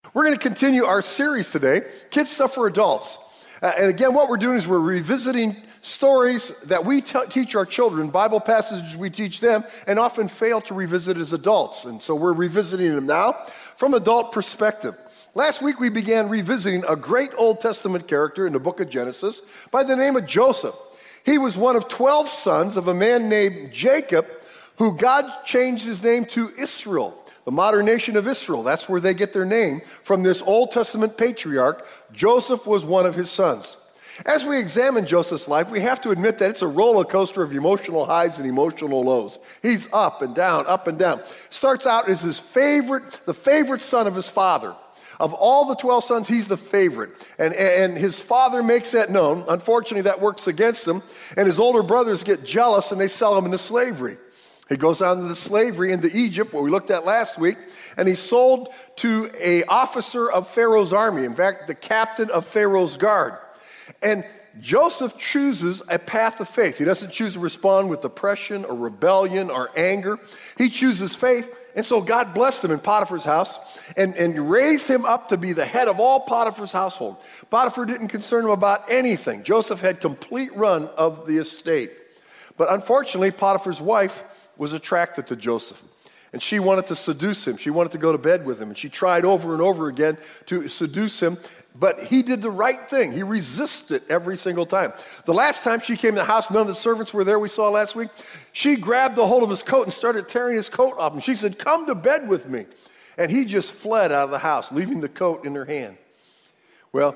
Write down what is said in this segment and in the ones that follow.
We're going to continue our series today, Kids Stuff for Adults. And again, what we're doing is we're revisiting stories that we teach our children, Bible passages we teach them, and often fail to revisit as adults. And so we're revisiting them now from adult perspective. Last week we began revisiting a great Old Testament character in the book of Genesis by the name of Joseph. He was one of 12 sons of a man named Jacob, who God changed his name to Israel. The modern nation of Israel, that's where they get their name from this Old Testament patriarch. Joseph was one of his sons. As we examine Joseph's life, we have to admit that it's a roller coaster of emotional highs and emotional lows. He's up and down, up and down. Starts out as the favorite son of his father. Of all the 12 sons, he's the favorite. And his father makes that known. Unfortunately, that works against him. And his older brothers get jealous and they sell him into slavery. He goes on into slavery into Egypt, what we looked at last week, and he's sold to an officer of Pharaoh's army. In fact, the captain of Pharaoh's guard. And Joseph chooses a path of faith. He doesn't choose to respond with depression or rebellion or anger. He chooses faith, and so God blessed him in Potiphar's house and raised him up to be the head of all Potiphar's household. Potiphar didn't concern him about anything. Joseph had complete run of the estate. But unfortunately, Potiphar's wife was attracted to Joseph. And she wanted to seduce him. She wanted to go to bed with him. And she tried over and over again to seduce him. But he did the right thing. He resisted every single time. The last time she came to the house, none of the servants were there, we saw last week. She grabbed a hold of his coat and started tearing his coat off. And she said, "Come to bed with me." And he just fled out of the house, leaving the coat in her hand. Well,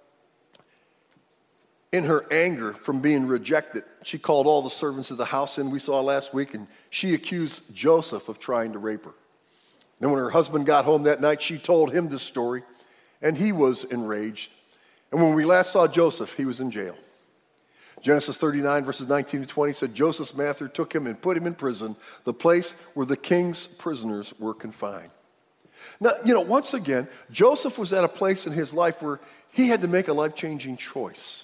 in her anger from being rejected, she called all the servants of the house in, we saw last week, and she accused Joseph of trying to rape her. Then when her husband got home that night, she told him this story, and he was enraged. And when we last saw Joseph, he was in jail. Genesis 39, verses 19 to 20 said, Joseph's master took him and put him in prison, the place where the king's prisoners were confined. Now, once again, Joseph was at a place in his life where he had to make a life-changing choice.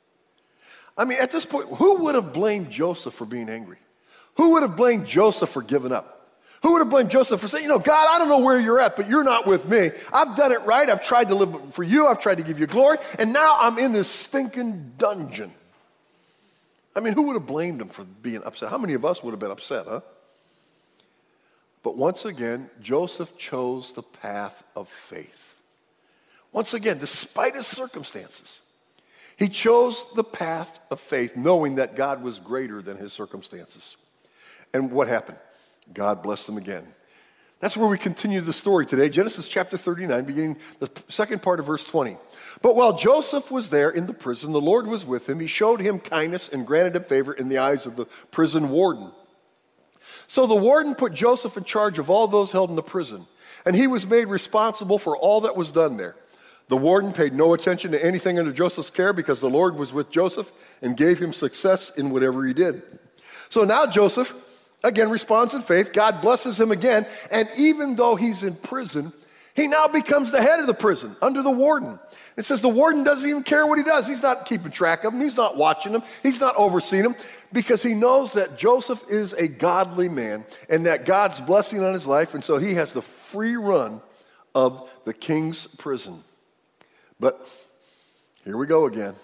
I mean, at this point, who would have blamed Joseph for being angry? Who would have blamed Joseph for giving up? Who would have blamed Joseph for saying, God, I don't know where you're at, but you're not with me. I've done it right. I've tried to live for you. I've tried to give you glory. And now I'm in this stinking dungeon. I mean, who would have blamed him for being upset? How many of us would have been upset, huh? But once again, Joseph chose the path of faith. Once again, despite his circumstances, he chose the path of faith, knowing that God was greater than his circumstances. And what happened? God blessed him again. That's where we continue the story today. Genesis chapter 39, beginning the second part of verse 20. But while Joseph was there in the prison, the Lord was with him. He showed him kindness and granted him favor in the eyes of the prison warden. So the warden put Joseph in charge of all those held in the prison, and he was made responsible for all that was done there. The warden paid no attention to anything under Joseph's care because the Lord was with Joseph and gave him success in whatever he did. So now Joseph, again, responds in faith. God blesses him again. And even though he's in prison, he now becomes the head of the prison under the warden. It says the warden doesn't even care what he does. He's not keeping track of him. He's not watching him. He's not overseeing him because he knows that Joseph is a godly man and that God's blessing on his life. And so he has the free run of the king's prison. But here we go again.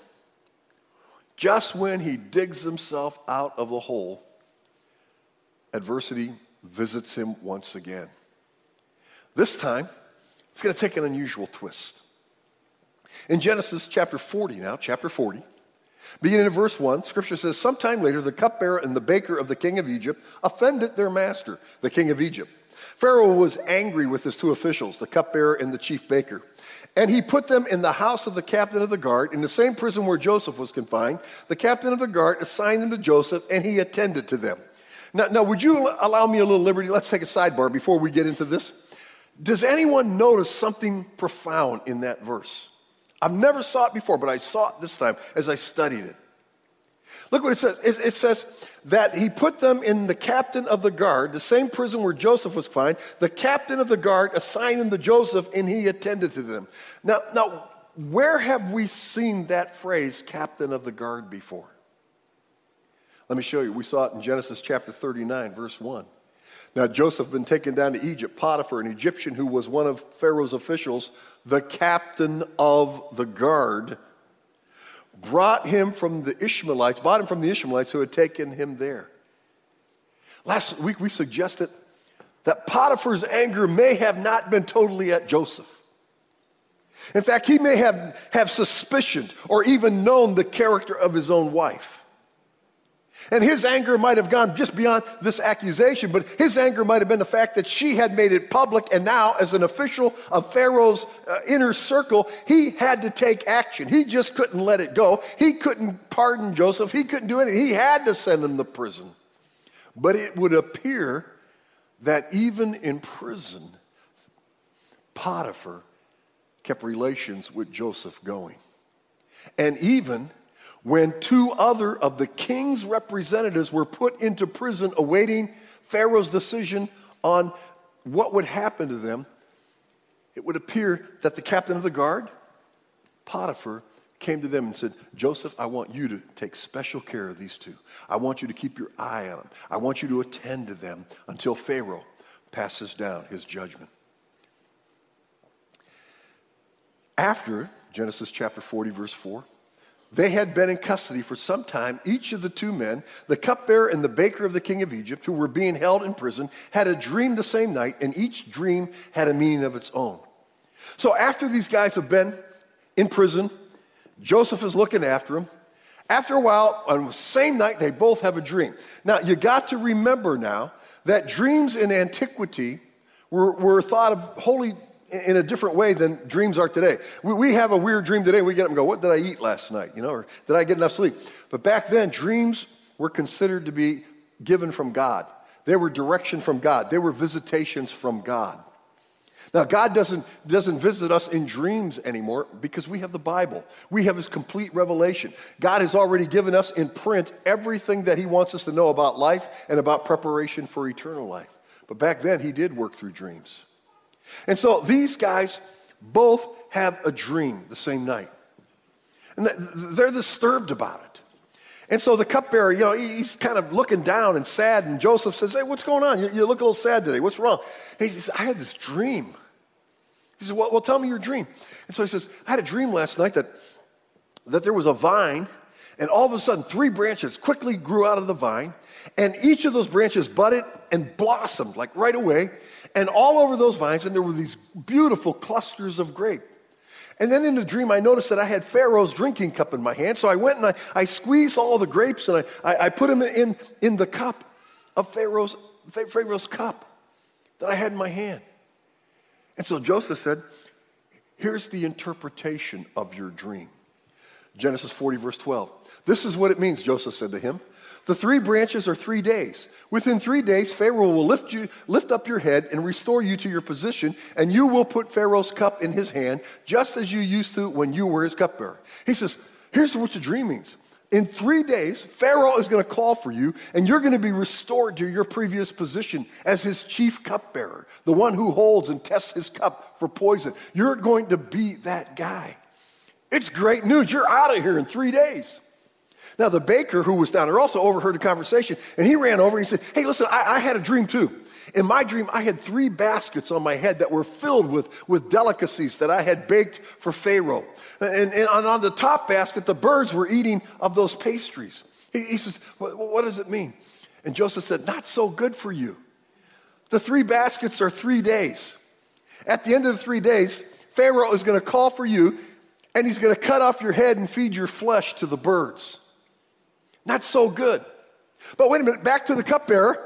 Just when he digs himself out of the hole, adversity visits him once again. This time, it's going to take an unusual twist. In Genesis chapter 40, beginning in verse 1, Scripture says, sometime later, the cupbearer and the baker of the king of Egypt offended their master, the king of Egypt. Pharaoh was angry with his two officials, the cupbearer and the chief baker. And he put them in the house of the captain of the guard, in the same prison where Joseph was confined. The captain of the guard assigned them to Joseph, and he attended to them. Now, would you allow me a little liberty? Let's take a sidebar before we get into this. Does anyone notice something profound in that verse? I've never saw it before, but I saw it this time as I studied it. Look what it says. It says that he put them in the captain of the guard, the same prison where Joseph was confined. The captain of the guard assigned them to Joseph, and he attended to them. Now, where have we seen that phrase, captain of the guard, before? Let me show you. We saw it in Genesis chapter 39, verse 1. Now, Joseph had been taken down to Egypt. Potiphar, an Egyptian who was one of Pharaoh's officials, the captain of the guard, bought him from the Ishmaelites who had taken him there. Last week we suggested that Potiphar's anger may have not been totally at Joseph. In fact, he may have suspicioned or even known the character of his own wife. And his anger might have gone just beyond this accusation, but his anger might have been the fact that she had made it public, and now, as an official of Pharaoh's inner circle, he had to take action. He just couldn't let it go. He couldn't pardon Joseph. He couldn't do anything. He had to send him to prison. But it would appear that even in prison, Potiphar kept relations with Joseph going. And even when two other of the king's representatives were put into prison awaiting Pharaoh's decision on what would happen to them, it would appear that the captain of the guard, Potiphar, came to them and said, Joseph, I want you to take special care of these two. I want you to keep your eye on them. I want you to attend to them until Pharaoh passes down his judgment. After Genesis chapter 40, verse 4, they had been in custody for some time. Each of the two men, the cupbearer and the baker of the king of Egypt, who were being held in prison, had a dream the same night, and each dream had a meaning of its own. So after these guys have been in prison, Joseph is looking after them. After a while, on the same night, they both have a dream. Now, you got to remember now that dreams in antiquity were thought of wholly in a different way than dreams are today. We have a weird dream today, and we get up and go, what did I eat last night? Or did I get enough sleep? But back then, dreams were considered to be given from God. They were direction from God. They were visitations from God. Now, God doesn't visit us in dreams anymore because we have the Bible. We have his complete revelation. God has already given us in print everything that he wants us to know about life and about preparation for eternal life. But back then, he did work through dreams. And so these guys both have a dream the same night. And they're disturbed about it. And so the cupbearer, he's kind of looking down and sad, and Joseph says, hey, what's going on? You look a little sad today. What's wrong? He says, I had this dream. He says, well, tell me your dream. And so he says, I had a dream last night that there was a vine, and all of a sudden 3 branches quickly grew out of the vine, and each of those branches budded and blossomed, like right away, and all over those vines, and there were these beautiful clusters of grape. And then in the dream, I noticed that I had Pharaoh's drinking cup in my hand, so I went and I squeezed all the grapes, and I put them in the cup of Pharaoh's cup that I had in my hand. And so Joseph said, here's the interpretation of your dream. Genesis 40, verse 12. This is what it means, Joseph said to him. The 3 branches are 3 days. Within 3 days, Pharaoh will lift up your head and restore you to your position, and you will put Pharaoh's cup in his hand, just as you used to when you were his cupbearer. He says, here's what your dream means. In 3 days, Pharaoh is going to call for you, and you're going to be restored to your previous position as his chief cupbearer, the one who holds and tests his cup for poison. You're going to be that guy. It's great news. You're out of here in 3 days. Now, the baker who was down there also overheard the conversation, and he ran over and he said, hey, listen, I had a dream too. In my dream, I had 3 baskets on my head that were filled with delicacies that I had baked for Pharaoh. And on the top basket, the birds were eating of those pastries. He says, what does it mean? And Joseph said, not so good for you. The 3 baskets are 3 days. At the end of the 3 days, Pharaoh is going to call for you, and he's going to cut off your head and feed your flesh to the birds. Not so good. But wait a minute, back to the cupbearer.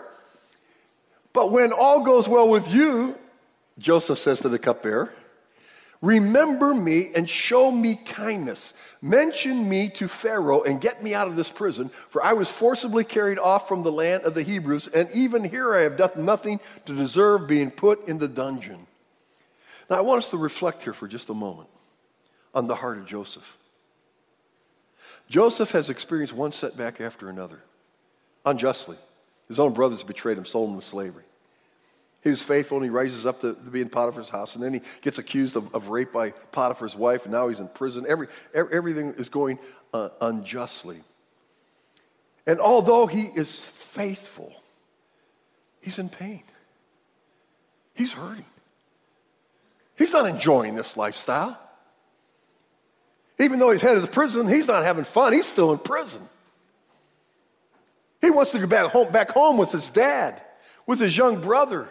But when all goes well with you, Joseph says to the cupbearer, remember me and show me kindness. Mention me to Pharaoh and get me out of this prison, for I was forcibly carried off from the land of the Hebrews, and even here I have done nothing to deserve being put in the dungeon. Now I want us to reflect here for just a moment on the heart of Joseph. Joseph has experienced one setback after another, unjustly. His own brothers betrayed him, sold him to slavery. He was faithful, and he rises up to be in Potiphar's house, and then he gets accused of rape by Potiphar's wife, and now he's in prison. Everything is going unjustly. And although he is faithful, he's in pain. He's hurting. He's not enjoying this lifestyle. Even though he's head of the prison, he's not having fun. He's still in prison. He wants to go back home with his dad, with his young brother.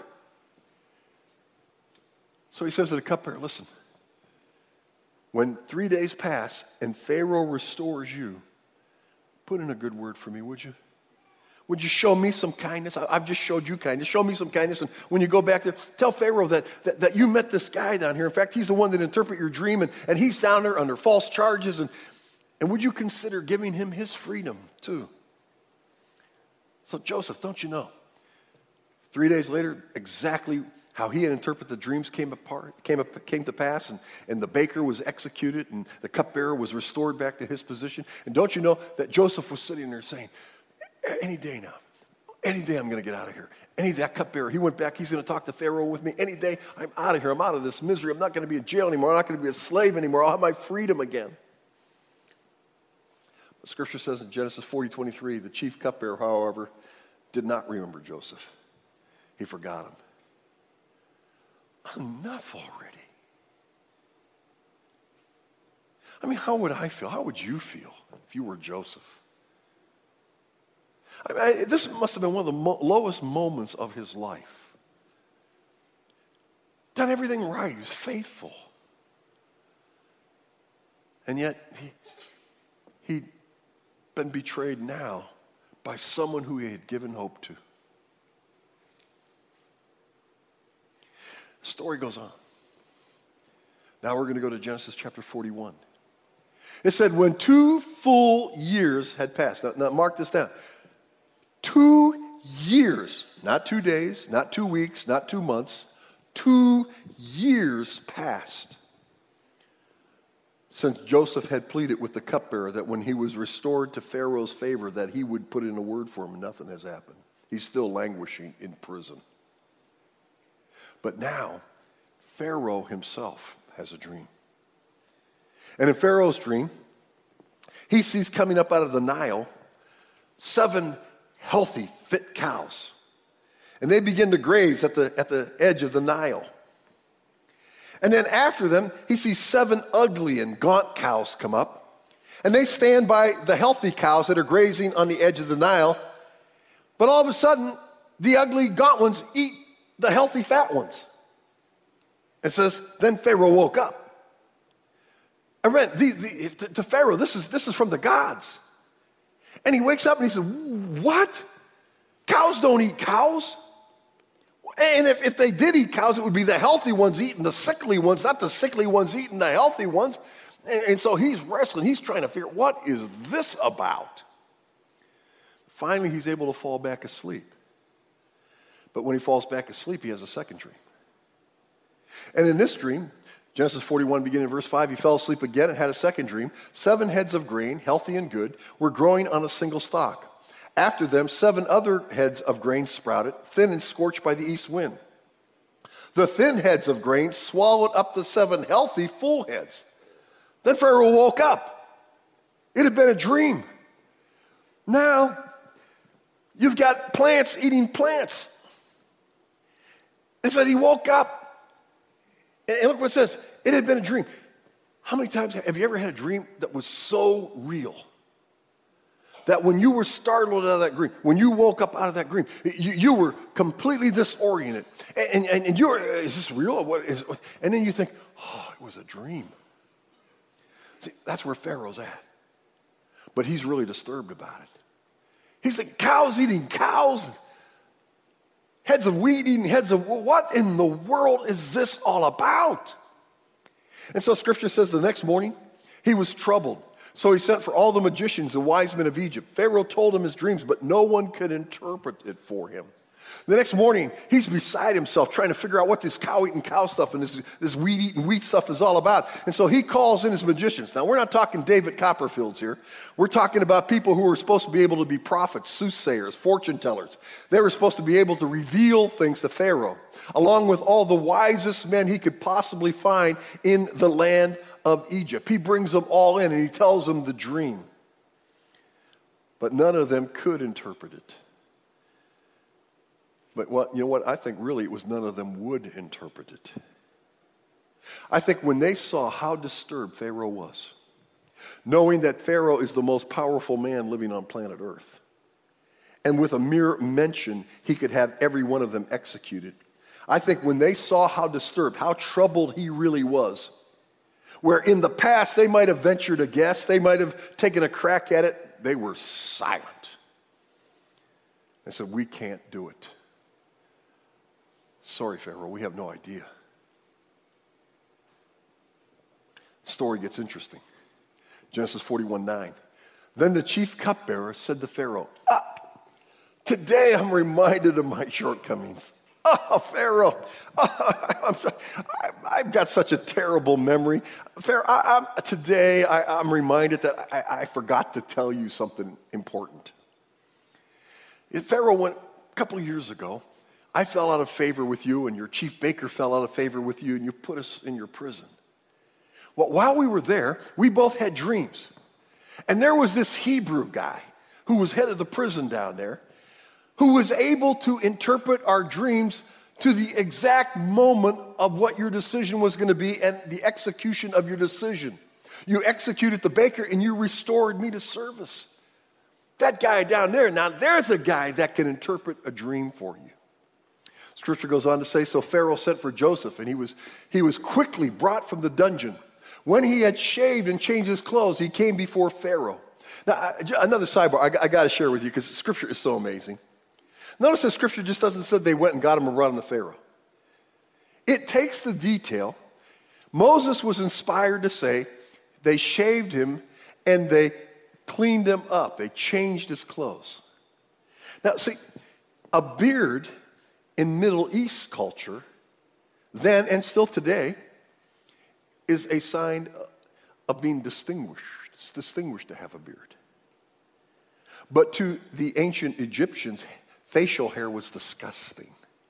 So he says to the cupbearer, listen, when 3 days pass and Pharaoh restores you, put in a good word for me, would you? Would you show me some kindness? I've just showed you kindness. Show me some kindness. And when you go back there, tell Pharaoh that you met this guy down here. In fact, he's the one that interpreted your dream, and he's down there under false charges. And would you consider giving him his freedom too? So Joseph, don't you know? 3 days later, exactly how he had interpreted the dreams came to pass, and the baker was executed, and the cupbearer was restored back to his position. And don't you know that Joseph was sitting there saying, any day now, any day I'm going to get out of here. Any day, that cupbearer, he went back, he's going to talk to Pharaoh with me. Any day, I'm out of here. I'm out of this misery. I'm not going to be in jail anymore. I'm not going to be a slave anymore. I'll have my freedom again. The scripture says in Genesis 40:23, the chief cupbearer, however, did not remember Joseph. He forgot him. Enough already. I mean, how would I feel? How would you feel if you were Joseph? I mean, this must have been one of the lowest moments of his life. Done everything right. He was faithful. And yet, he'd been betrayed now by someone who he had given hope to. The story goes on. Now we're going to go to Genesis chapter 41. It said, when 2 full years had passed. Now mark this down. 2 years, not 2 days, not 2 weeks, not 2 months, 2 years passed since Joseph had pleaded with the cupbearer that when he was restored to Pharaoh's favor that he would put in a word for him, and nothing has happened. He's still languishing in prison. But now, Pharaoh himself has a dream. And in Pharaoh's dream, he sees coming up out of the Nile 7 healthy, fit cows. And they begin to graze at the edge of the Nile. And then after them, he sees 7 ugly and gaunt cows come up. And they stand by the healthy cows that are grazing on the edge of the Nile. But all of a sudden, the ugly, gaunt ones eat the healthy, fat ones. It says, then Pharaoh woke up. I read to Pharaoh, this is from the gods. And he wakes up and he says, what? Cows don't eat cows. And if they did eat cows, it would be the healthy ones eating the sickly ones, not the sickly ones eating the healthy ones. And so he's wrestling. He's trying to figure out, what is this about? Finally, he's able to fall back asleep. But when he falls back asleep, he has a second dream. And in this dream, Genesis 41, beginning in verse 5, he fell asleep again and had a second dream. 7 heads of grain, healthy and good, were growing on a single stalk. After them, 7 other heads of grain sprouted, thin and scorched by the east wind. The thin heads of grain swallowed up the 7 healthy, full heads. Then Pharaoh woke up. It had been a dream. Now, you've got plants eating plants. And so he woke up. And look what it says. It had been a dream. How many times have you ever had a dream that was so real that when you were startled out of that dream, when you woke up out of that dream, you were completely disoriented. And you're, is this real? Or what is? And then you think, oh, it was a dream. See, that's where Pharaoh's at. But he's really disturbed about it. He's like, cows eating cows. Heads of wheat eating heads of, what in the world is this all about? And so scripture says the next morning, he was troubled. So he sent for all the magicians and wise men of Egypt. Pharaoh told him his dreams, but no one could interpret it for him. The next morning, he's beside himself trying to figure out what this cow-eating cow stuff and this wheat-eating wheat stuff is all about. And so he calls in his magicians. Now, we're not talking David Copperfields here. We're talking about people who were supposed to be able to be prophets, soothsayers, fortune tellers. They were supposed to be able to reveal things to Pharaoh, along with all the wisest men he could possibly find in the land of Egypt. He brings them all in and he tells them the dream. But none of them could interpret it. But you know what? I think really it was none of them would interpret it. I think when they saw how disturbed Pharaoh was, knowing that Pharaoh is the most powerful man living on planet Earth, and with a mere mention, he could have every one of them executed. I think when they saw how disturbed, how troubled he really was, where in the past they might have ventured a guess, they might have taken a crack at it, they were silent. They said, we can't do it. Sorry, Pharaoh, we have no idea. The story gets interesting. Genesis 41:9. Then the chief cupbearer said to Pharaoh, today I'm reminded of my shortcomings. Oh, Pharaoh, I've got such a terrible memory. Pharaoh, today I'm reminded that I forgot to tell you something important. Pharaoh, a couple of years ago, I fell out of favor with you, and your chief baker fell out of favor with you, and you put us in your prison. Well, while we were there, we both had dreams. And there was this Hebrew guy who was head of the prison down there, who was able to interpret our dreams to the exact moment of what your decision was going to be and the execution of your decision. You executed the baker and you restored me to service. That guy down there, now there's a guy that can interpret a dream for you. Scripture goes on to say, so Pharaoh sent for Joseph, and he was quickly brought from the dungeon. When he had shaved and changed his clothes, he came before Pharaoh. Now, another sidebar I got to share with you because Scripture is so amazing. Notice that Scripture just doesn't say they went and got him and brought him to Pharaoh. It takes the detail. Moses was inspired to say they shaved him and they cleaned him up. They changed his clothes. Now, see, a beard in Middle East culture, then and still today, is a sign of being distinguished. It's distinguished to have a beard. But to the ancient Egyptians, facial hair was disgusting.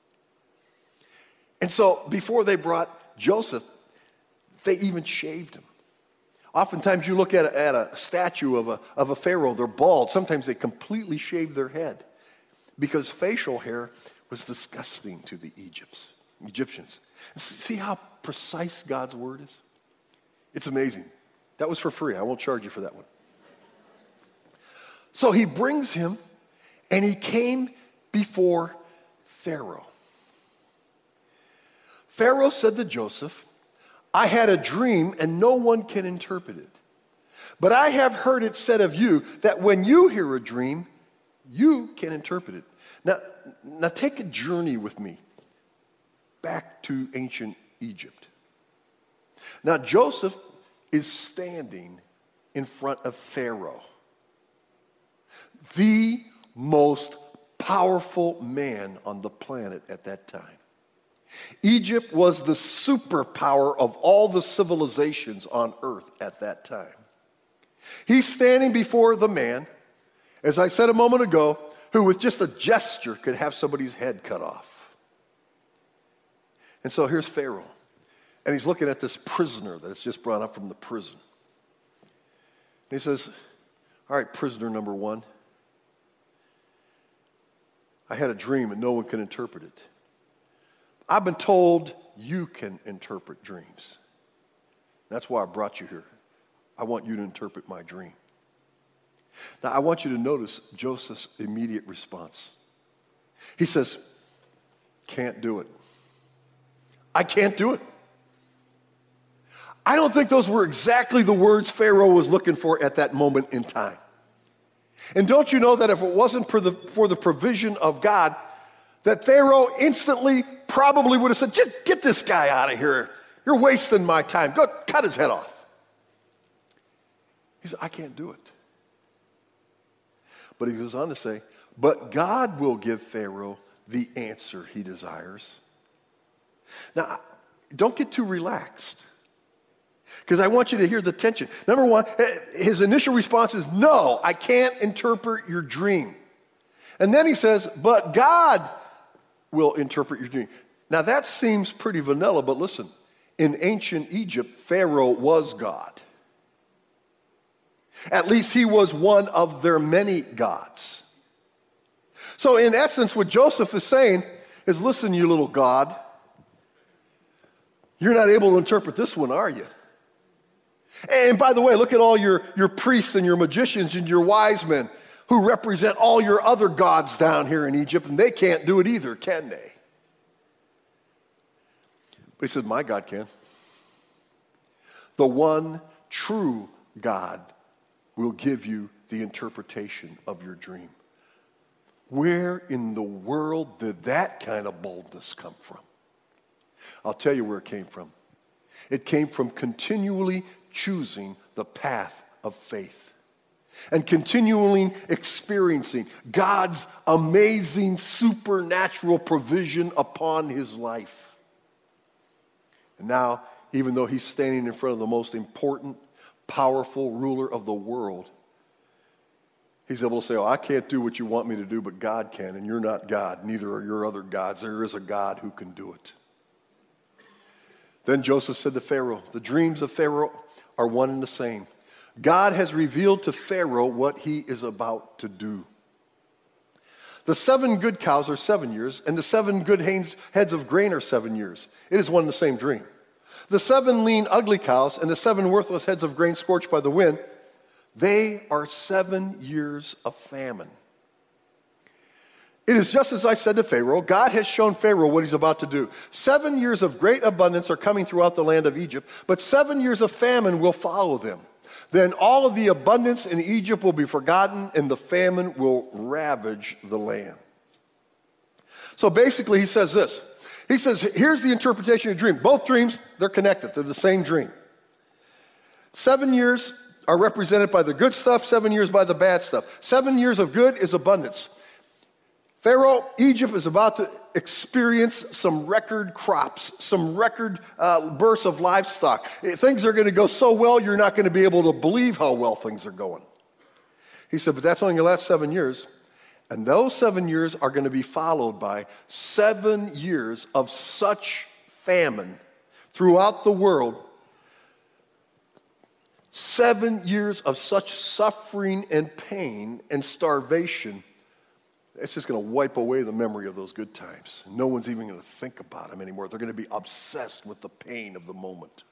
And so before they brought Joseph, they even shaved him. Oftentimes you look at a statue of a pharaoh, they're bald. Sometimes they completely shave their head because facial hair was disgusting to the Egyptians. See how precise God's word is? It's amazing. That was for free. I won't charge you for that one. So he brings him, and he came before Pharaoh. Pharaoh said to Joseph, I had a dream, and no one can interpret it. But I have heard it said of you that when you hear a dream, you can interpret it. Now take a journey with me back to ancient Egypt. Now Joseph is standing in front of Pharaoh, the most powerful man on the planet at that time. Egypt was the superpower of all the civilizations on earth at that time. He's standing before the man, as I said a moment ago, who with just a gesture could have somebody's head cut off. And so here's Pharaoh, and he's looking at this prisoner that's just brought up from the prison. And he says, all right, prisoner number one, I had a dream and no one can interpret it. I've been told you can interpret dreams. That's why I brought you here. I want you to interpret my dream. Now, I want you to notice Joseph's immediate response. He says, can't do it. I can't do it. I don't think those were exactly the words Pharaoh was looking for at that moment in time. And don't you know that if it wasn't for the provision of God, that Pharaoh instantly probably would have said, just get this guy out of here. You're wasting my time. Go cut his head off. He said, I can't do it. But he goes on to say, but God will give Pharaoh the answer he desires. Now, don't get too relaxed, because I want you to hear the tension. Number one, his initial response is, no, I can't interpret your dream. And then he says, but God will interpret your dream. Now, that seems pretty vanilla, but listen, in ancient Egypt, Pharaoh was God. At least he was one of their many gods. So in essence, what Joseph is saying, is, listen, you little God, you're not able to interpret this one, are you? And by the way, look at all your priests and your magicians and your wise men who represent all your other gods down here in Egypt, and they can't do it either, can they? But he said, my God can. The one true God will give you the interpretation of your dream. Where in the world did that kind of boldness come from? I'll tell you where it came from. It came from continually choosing the path of faith and continually experiencing God's amazing supernatural provision upon his life. And now, even though he's standing in front of the most important, powerful ruler of the world, he's able to say, oh, I can't do what you want me to do, but God can, and you're not God. Neither are your other gods. There is a God who can do it. Then Joseph said to Pharaoh, the dreams of Pharaoh are one and the same. God has revealed to Pharaoh what he is about to do. The 7 good cows are 7 years, and the 7 good heads of grain are 7 years. It is one and the same dream. The 7 lean, ugly cows and the 7 worthless heads of grain scorched by the wind, they are 7 years of famine. It is just as I said to Pharaoh. God has shown Pharaoh what he's about to do. 7 years of great abundance are coming throughout the land of Egypt, but 7 years of famine will follow them. Then all of the abundance in Egypt will be forgotten, and the famine will ravage the land. So basically he says this. He says, here's the interpretation of the dream. Both dreams, they're connected. They're the same dream. 7 years are represented by the good stuff, 7 years by the bad stuff. 7 years of good is abundance. Pharaoh, Egypt is about to experience some record crops, some record bursts of livestock. Things are going to go so well, you're not going to be able to believe how well things are going. He said, but that's only going to last 7 years. And those 7 years are going to be followed by 7 years of such famine throughout the world. 7 years of such suffering and pain and starvation. It's just going to wipe away the memory of those good times. No one's even going to think about them anymore. They're going to be obsessed with the pain of the moment.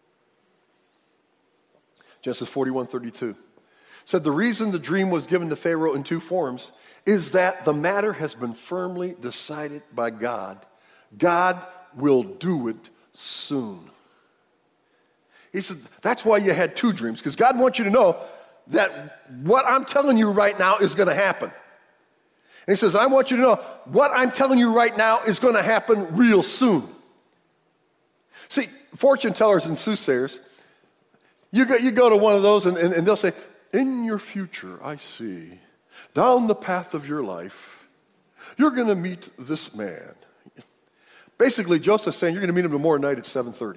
Genesis 41:32 said, the reason the dream was given to Pharaoh in 2 forms is that the matter has been firmly decided by God. God will do it soon. He said, that's why you had 2 dreams, because God wants you to know that what I'm telling you right now is going to happen. And he says, I want you to know what I'm telling you right now is going to happen real soon. See, fortune tellers and soothsayers, you go to one of those and they'll say, in your future, I see, down the path of your life, you're going to meet this man. Basically, Joseph's saying, you're going to meet him tomorrow night at 7:30.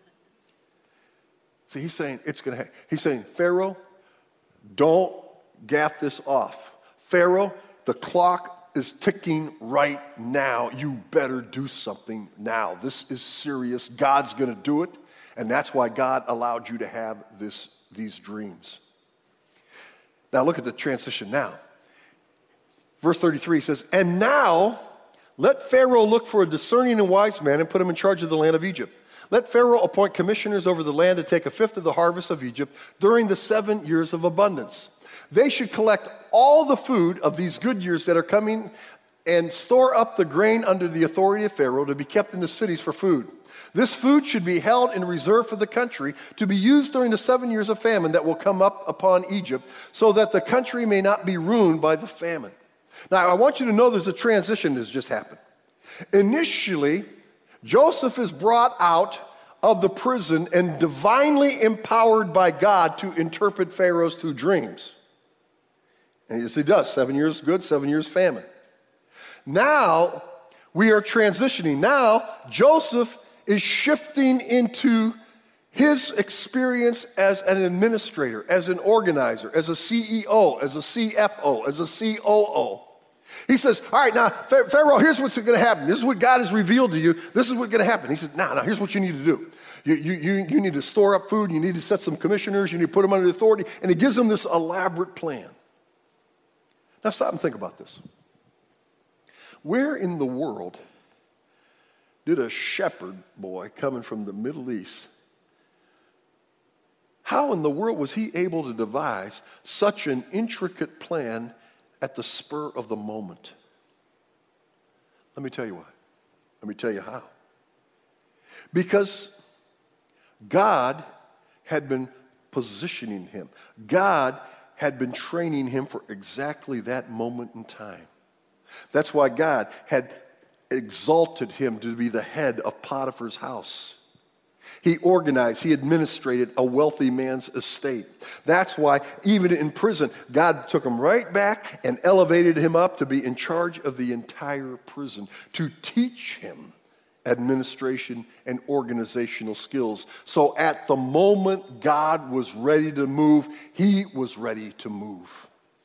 See, he's saying, it's going to happen. He's saying, Pharaoh, don't gaff this off. Pharaoh, the clock is ticking right now. You better do something now. This is serious. God's going to do it, and that's why God allowed you to have these dreams. Now look at the transition now. Verse 33 says, and now let Pharaoh look for a discerning and wise man and put him in charge of the land of Egypt. Let Pharaoh appoint commissioners over the land to take 1/5 of the harvest of Egypt during the 7 years of abundance. They should collect all the food of these good years that are coming and store up the grain under the authority of Pharaoh to be kept in the cities for food. This food should be held in reserve for the country to be used during the 7 years of famine that will come up upon Egypt, so that the country may not be ruined by the famine. Now, I want you to know there's a transition that's just happened. Initially, Joseph is brought out of the prison and divinely empowered by God to interpret Pharaoh's 2 dreams. And yes, he does. 7 years good, 7 years famine. Now, we are transitioning. Now, Joseph is shifting into his experience as an administrator, as an organizer, as a CEO, as a CFO, as a COO. He says, all right, now, Pharaoh, here's what's going to happen. This is what God has revealed to you. This is what's going to happen. He says, now, here's what you need to do. You need to store up food. You need to set some commissioners. You need to put them under authority. And he gives them this elaborate plan. Now, stop and think about this. Where in the world did a shepherd boy coming from the Middle East, how in the world was he able to devise such an intricate plan at the spur of the moment? Let me tell you why. Let me tell you how. Because God had been positioning him. God had been training him for exactly that moment in time. That's why God had exalted him to be the head of Potiphar's house. He organized, he administrated a wealthy man's estate. That's why even in prison, God took him right back and elevated him up to be in charge of the entire prison, to teach him administration and organizational skills. So at the moment God was ready to move, he was ready to move.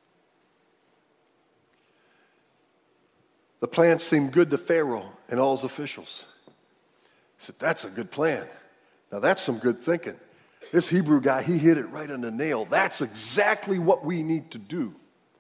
The plan seemed good to Pharaoh and all his officials. He said, that's a good plan. Now that's some good thinking. This Hebrew guy, he hit it right on the nail. That's exactly what we need to do.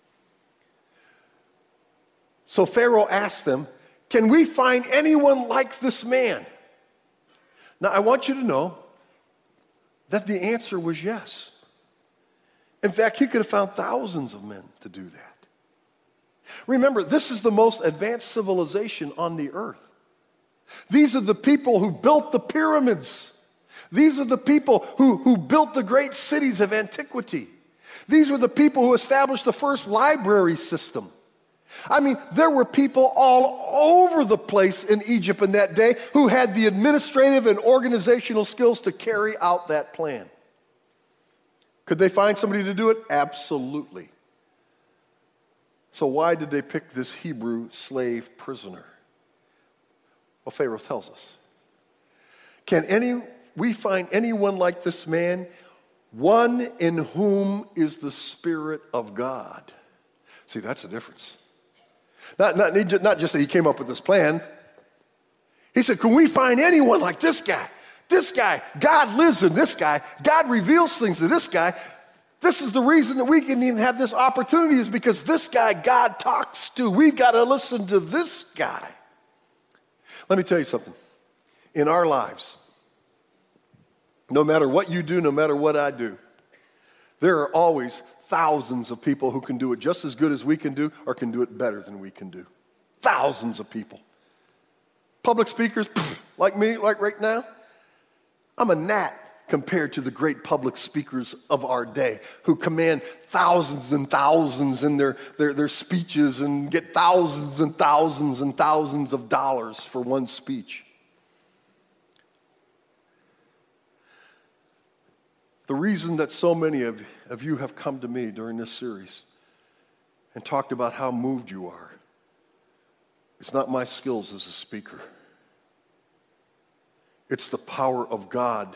So Pharaoh asked them, can we find anyone like this man? Now I want you to know that the answer was yes. In fact, he could have found thousands of men to do that. Remember, this is the most advanced civilization on the earth. These are the people who built the pyramids. These are the people who built the great cities of antiquity. These were the people who established the first library system. I mean, there were people all over the place in Egypt in that day who had the administrative and organizational skills to carry out that plan. Could they find somebody to do it? Absolutely. So why did they pick this Hebrew slave prisoner? Well, Pharaoh tells us. Can we find anyone like this man, one in whom is the Spirit of God? See, that's the difference. Not just that he came up with this plan. He said, can we find anyone like this guy? This guy, God lives in this guy. God reveals things to this guy. This is the reason that we can even have this opportunity, is because this guy God talks to. We've got to listen to this guy. Let me tell you something. In our lives, no matter what you do, no matter what I do, there are always thousands of people who can do it just as good as we can do, or can do it better than we can do. Thousands of people. Public speakers, like me, like right now, I'm a gnat compared to the great public speakers of our day who command thousands and thousands in their speeches and get thousands and thousands and thousands of dollars for one speech. The reason that so many of you have come to me during this series and talked about how moved you are, it's not my skills as a speaker. It's the power of God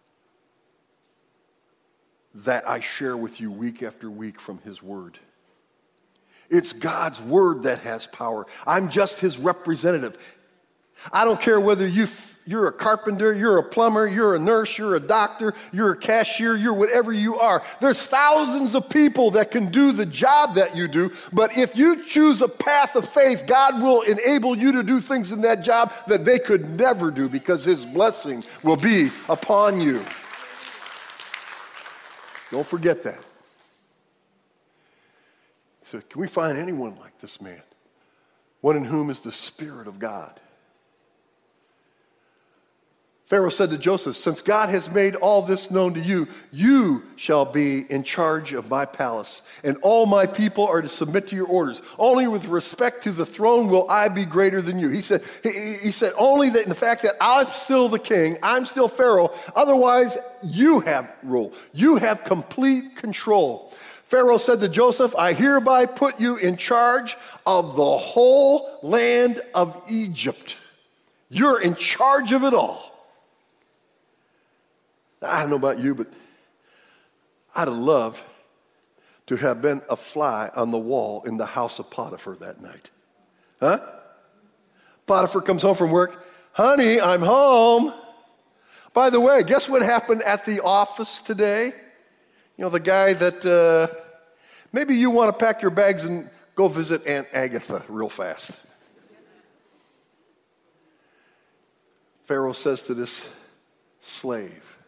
that I share with you week after week from His Word. It's God's Word that has power. I'm just His representative. I don't care whether you're a carpenter, you're a plumber, you're a nurse, you're a doctor, you're a cashier, you're whatever you are. There's thousands of people that can do the job that you do, but if you choose a path of faith, God will enable you to do things in that job that they could never do, because His blessing will be upon you. Don't forget that. So can we find anyone like this man? One in whom is the Spirit of God. Pharaoh said to Joseph, since God has made all this known to you, you shall be in charge of my palace, and all my people are to submit to your orders. Only with respect to the throne will I be greater than you. He said only that in the fact that I'm still the king, I'm still Pharaoh, otherwise you have rule. You have complete control. Pharaoh said to Joseph, I hereby put you in charge of the whole land of Egypt. You're in charge of it all. I don't know about you, but I'd have loved to have been a fly on the wall in the house of Potiphar that night. Huh? Potiphar comes home from work. Honey, I'm home. By the way, guess what happened at the office today? You know, the guy that maybe you want to pack your bags and go visit Aunt Agatha real fast. Pharaoh says to this slave,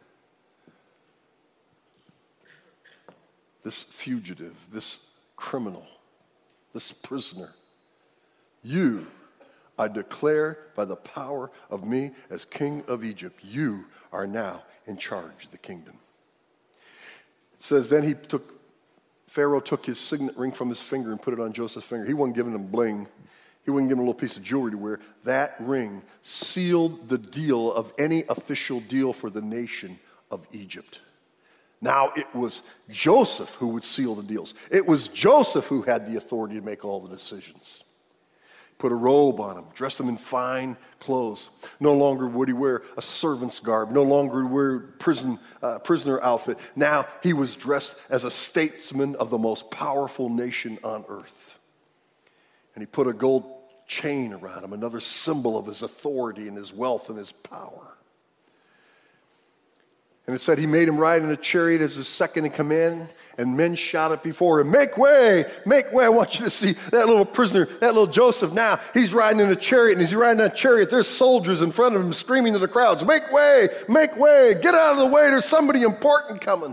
this fugitive, this criminal, this prisoner, you, I declare by the power of me as king of Egypt, you are now in charge of the kingdom. It says, then Pharaoh took his signet ring from his finger and put it on Joseph's finger. He wasn't giving him bling. He wouldn't give him a little piece of jewelry to wear. That ring sealed the deal of any official deal for the nation of Egypt. Now it was Joseph who would seal the deals. It was Joseph who had the authority to make all the decisions. Put a robe on him, dressed him in fine clothes. No longer would he wear a servant's garb. No longer would he wear prisoner outfit. Now he was dressed as a statesman of the most powerful nation on earth. And he put a gold chain around him, another symbol of his authority and his wealth and his power. And it said he made him ride in a chariot as his second in command, and men shouted before him, make way, make way. I want you to see that little prisoner, that little Joseph now. He's riding in a chariot, and as he's riding in a chariot, there's soldiers in front of him screaming to the crowds, make way, get out of the way, there's somebody important coming.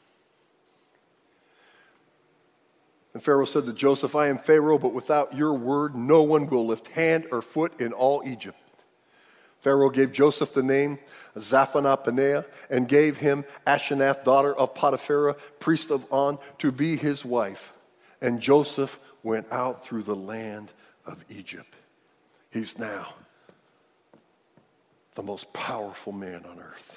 And Pharaoh said to Joseph, I am Pharaoh, but without your word, no one will lift hand or foot in all Egypt. Pharaoh gave Joseph the name Zaphenath-Paneah and gave him Asenath, daughter of Potiphar, priest of On, to be his wife. And Joseph went out through the land of Egypt. He's now the most powerful man on earth.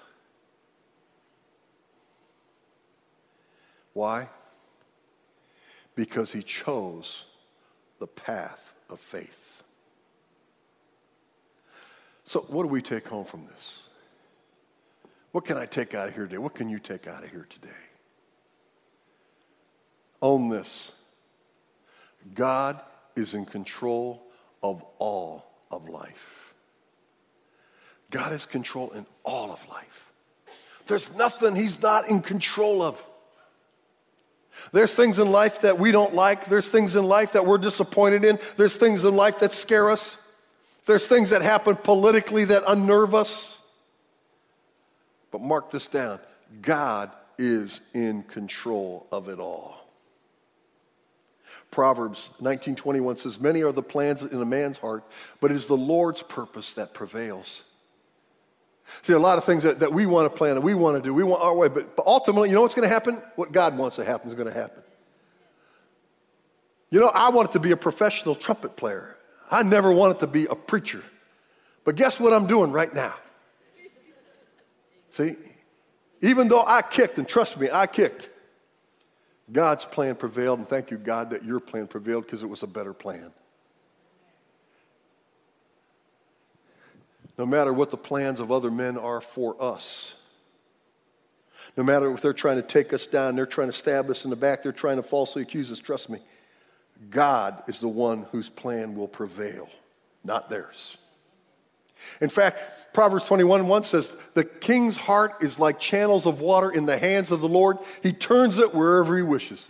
Why? Because he chose the path of faith. So what do we take home from this? What can I take out of here today? What can you take out of here today? Own this. God is in control of all of life. God is control in all of life. There's nothing he's not in control of. There's things in life that we don't like. There's things in life that we're disappointed in. There's things in life that scare us. There's things that happen politically that unnerve us. But mark this down. God is in control of it all. Proverbs 19:21 says, many are the plans in a man's heart, but it is the Lord's purpose that prevails. See, a lot of things that we want to plan, that we want to do, we want our way, but ultimately, you know what's going to happen? What God wants to happen is going to happen. You know, I wanted to be a professional trumpet player. I never wanted to be a preacher. But guess what I'm doing right now? See, even though I kicked, and trust me, I kicked, God's plan prevailed, and thank you, God, that your plan prevailed because it was a better plan. No matter what the plans of other men are for us, no matter if they're trying to take us down, they're trying to stab us in the back, they're trying to falsely accuse us, trust me, God is the one whose plan will prevail, not theirs. In fact, Proverbs 21:1 says, the king's heart is like channels of water in the hands of the Lord. He turns it wherever he wishes.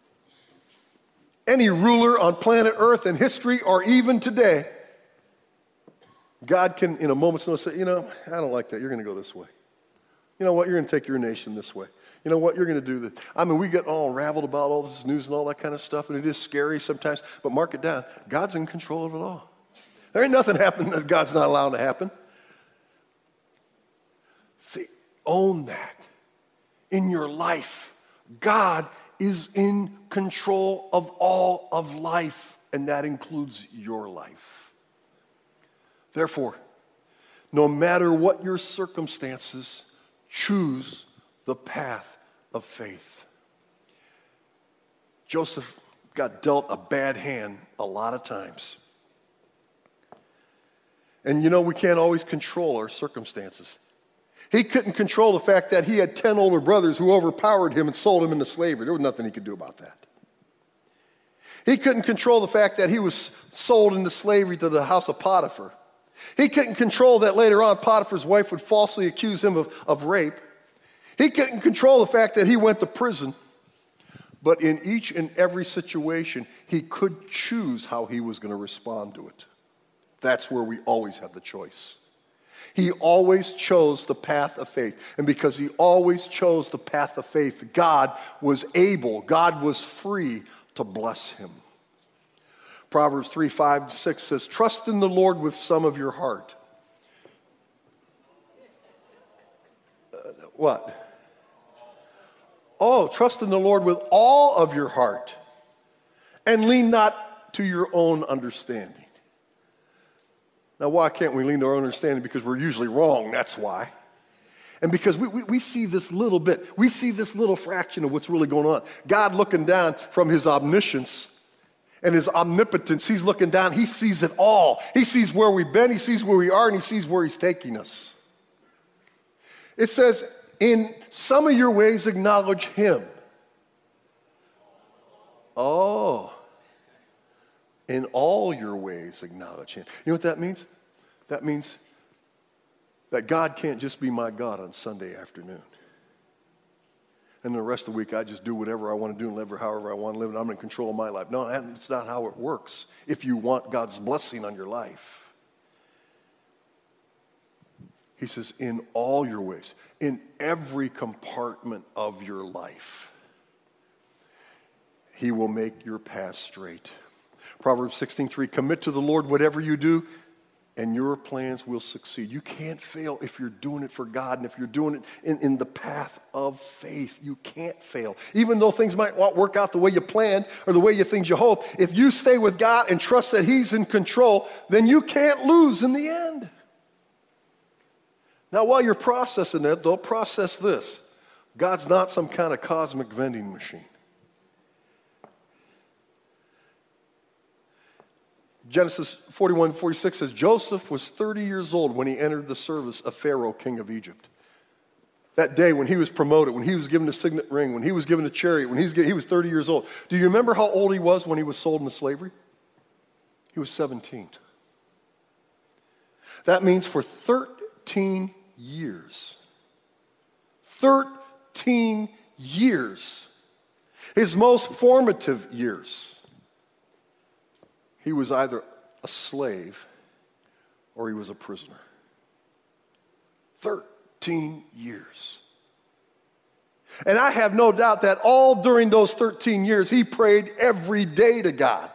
Any ruler on planet Earth in history or even today, God can, in a moment's notice, say, you know, I don't like that. You're going to go this way. You know what? You're going to take your nation this way. You know what? You're going to do this. I mean, we get all unraveled about all this news and all that kind of stuff, and it is scary sometimes, but mark it down. God's in control of it all. There ain't nothing happening that God's not allowing to happen. See, own that. In your life, God is in control of all of life, and that includes your life. Therefore, no matter what your circumstances, choose the path of faith. Joseph got dealt a bad hand a lot of times. And you know, we can't always control our circumstances. He couldn't control the fact that he had 10 older brothers who overpowered him and sold him into slavery. There was nothing he could do about that. He couldn't control the fact that he was sold into slavery to the house of Potiphar. He couldn't control that later on Potiphar's wife would falsely accuse him of rape. He couldn't control the fact that he went to prison. But in each and every situation, he could choose how he was going to respond to it. That's where we always have the choice. He always chose the path of faith. And because he always chose the path of faith, God was able, God was free to bless him. Proverbs 3:5-6 says, trust in the Lord with some of your heart. What? Oh, trust in the Lord with all of your heart and lean not to your own understanding. Now, why can't we lean to our own understanding? Because we're usually wrong, that's why. And because we see this little bit, we see this little fraction of what's really going on. God looking down from his omniscience and his omnipotence, he's looking down, he sees it all. He sees where we've been, he sees where we are, and he sees where he's taking us. It says, in some of your ways acknowledge him. Oh. In all your ways acknowledge him. You know what that means? That means that God can't just be my God on Sunday afternoon. And the rest of the week I just do whatever I want to do and live however I want to live, and I'm in control of my life. No, that's not how it works if you want God's blessing on your life. He says, in all your ways, in every compartment of your life, he will make your path straight. Proverbs 16:3, commit to the Lord whatever you do, and your plans will succeed. You can't fail if you're doing it for God, and if you're doing it in the path of faith. You can't fail. Even though things might not work out the way you planned or the way you think you hope, if you stay with God and trust that he's in control, then you can't lose in the end. Now, while you're processing that, though, process this. God's not some kind of cosmic vending machine. Genesis 41:46 says, Joseph was 30 years old when he entered the service of Pharaoh, king of Egypt. That day when he was promoted, when he was given the signet ring, when he was given a chariot, when he was 30 years old. Do you remember how old he was when he was sold into slavery? He was 17. That means for 13 years, 13 years, his most formative years, he was either a slave or he was a prisoner. 13 years. And I have no doubt that all during those 13 years, he prayed every day to God.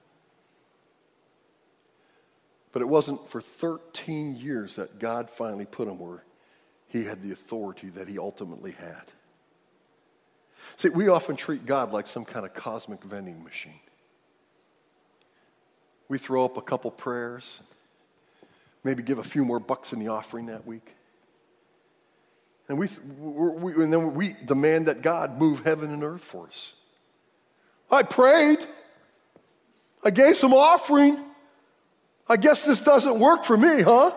But it wasn't for 13 years that God finally put him where he had the authority that he ultimately had. See, we often treat God like some kind of cosmic vending machine. We throw up a couple prayers, maybe give a few more bucks in the offering that week. And then we demand that God move heaven and earth for us. I prayed. I gave some offering. I guess this doesn't work for me, huh?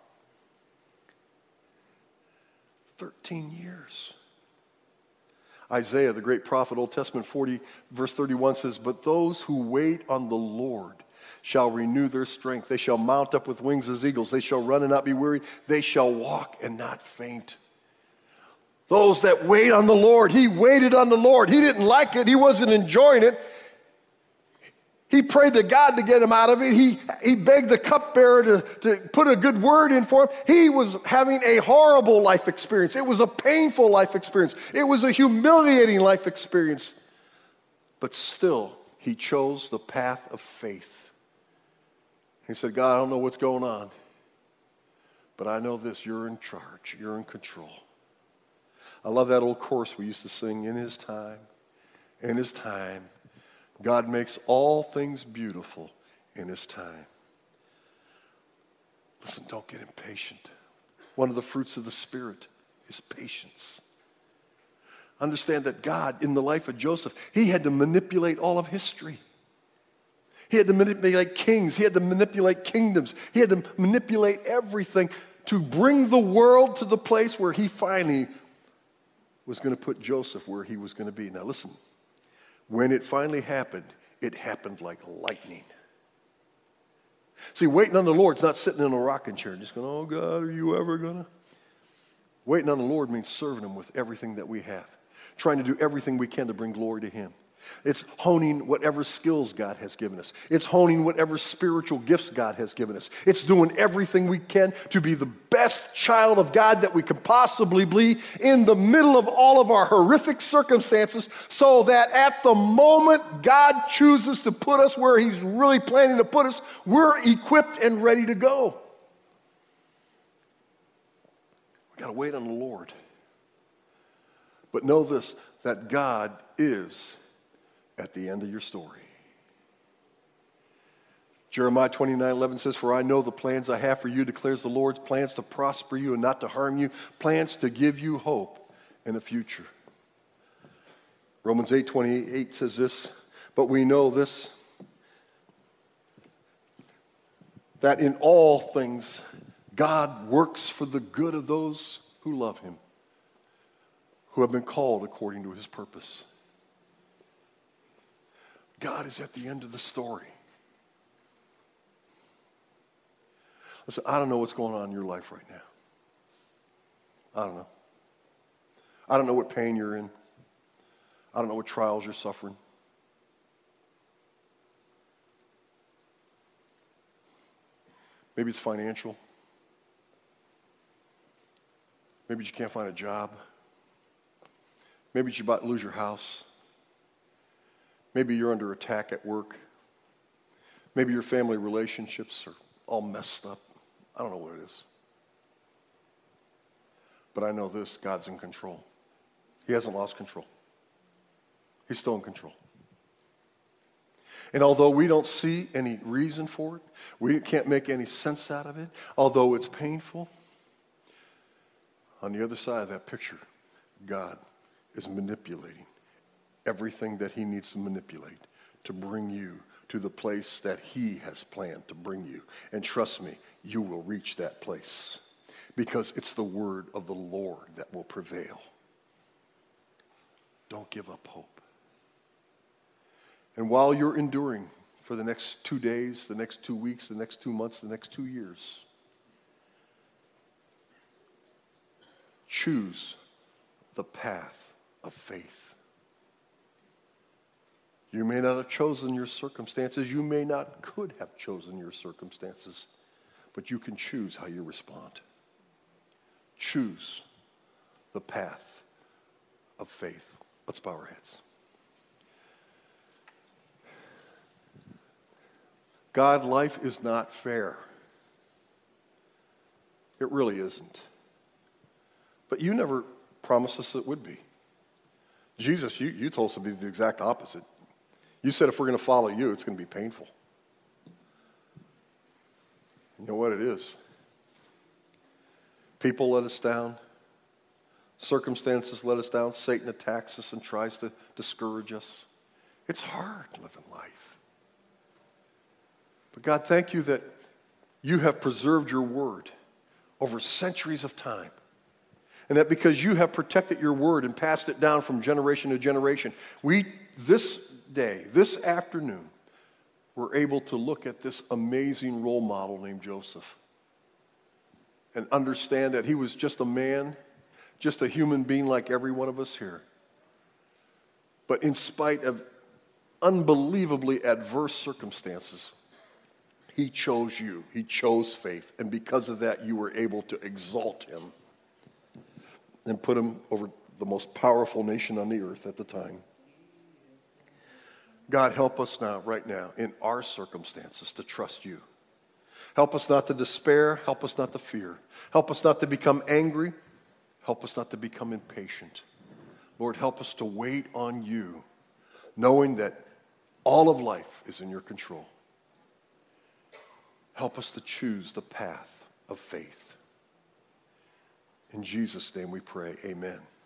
13 years. Isaiah, the great prophet, Old Testament 40, verse 31 says, but those who wait on the Lord shall renew their strength. They shall mount up with wings as eagles. They shall run and not be weary. They shall walk and not faint. Those that wait on the Lord. He waited on the Lord. He didn't like it. He wasn't enjoying it. He prayed to God to get him out of it. He begged the cupbearer to put a good word in for him. He was having a horrible life experience. It was a painful life experience. It was a humiliating life experience. But still, he chose the path of faith. He said, God, I don't know what's going on, but I know this, you're in charge, you're in control. I love that old chorus we used to sing, in his time, God makes all things beautiful in his time. Listen, don't get impatient. One of the fruits of the Spirit is patience. Understand that God, in the life of Joseph, he had to manipulate all of history. He had to manipulate kings. He had to manipulate kingdoms. He had to manipulate everything to bring the world to the place where he finally was going to put Joseph where he was going to be. Now listen, when it finally happened, it happened like lightning. See, waiting on the Lord's not sitting in a rocking chair just going, oh God, are you ever going to? Waiting on the Lord means serving him with everything that we have, trying to do everything we can to bring glory to him. It's honing whatever skills God has given us. It's honing whatever spiritual gifts God has given us. It's doing everything we can to be the best child of God that we can possibly be in the middle of all of our horrific circumstances, so that at the moment God chooses to put us where He's really planning to put us, we're equipped and ready to go. We've got to wait on the Lord. But know this, that God is at the end of your story. Jeremiah 29:11 says, "For I know the plans I have for you, declares the Lord, plans to prosper you and not to harm you, plans to give you hope in the future." Romans 8:28 says this, "But we know this, that in all things God works for the good of those who love Him, who have been called according to His purpose." God is at the end of the story. Listen, I don't know what's going on in your life right now. I don't know. I don't know what pain you're in. I don't know what trials you're suffering. Maybe it's financial. Maybe you can't find a job. Maybe you're about to lose your house. Maybe you're under attack at work. Maybe your family relationships are all messed up. I don't know what it is. But I know this, God's in control. He hasn't lost control. He's still in control. And although we don't see any reason for it, we can't make any sense out of it, although it's painful, on the other side of that picture, God is manipulating everything that He needs to manipulate to bring you to the place that He has planned to bring you. And trust me, you will reach that place, because it's the word of the Lord that will prevail. Don't give up hope. And while you're enduring for the next 2 days, the next 2 weeks, the next 2 months, the next 2 years, choose the path of faith. You may not have chosen your circumstances. You may not could have chosen your circumstances. But you can choose how you respond. Choose the path of faith. Let's bow our heads. God, life is not fair. It really isn't. But you never promised us it would be. Jesus, you told us to be the exact opposite. You said if we're going to follow you, it's going to be painful. You know what it is? People let us down. Circumstances let us down. Satan attacks us and tries to discourage us. It's hard living life. But God, thank you that you have preserved your word over centuries of time. And that because you have protected your word and passed it down from generation to generation, we, this day, this afternoon, we're able to look at this amazing role model named Joseph and understand that he was just a man, just a human being like every one of us here. But in spite of unbelievably adverse circumstances, he chose you. He chose faith. And because of that, you were able to exalt him and put him over the most powerful nation on the earth at the time. God, help us now, right now, in our circumstances to trust you. Help us not to despair. Help us not to fear. Help us not to become angry. Help us not to become impatient. Lord, help us to wait on you, knowing that all of life is in your control. Help us to choose the path of faith. In Jesus' name we pray, amen.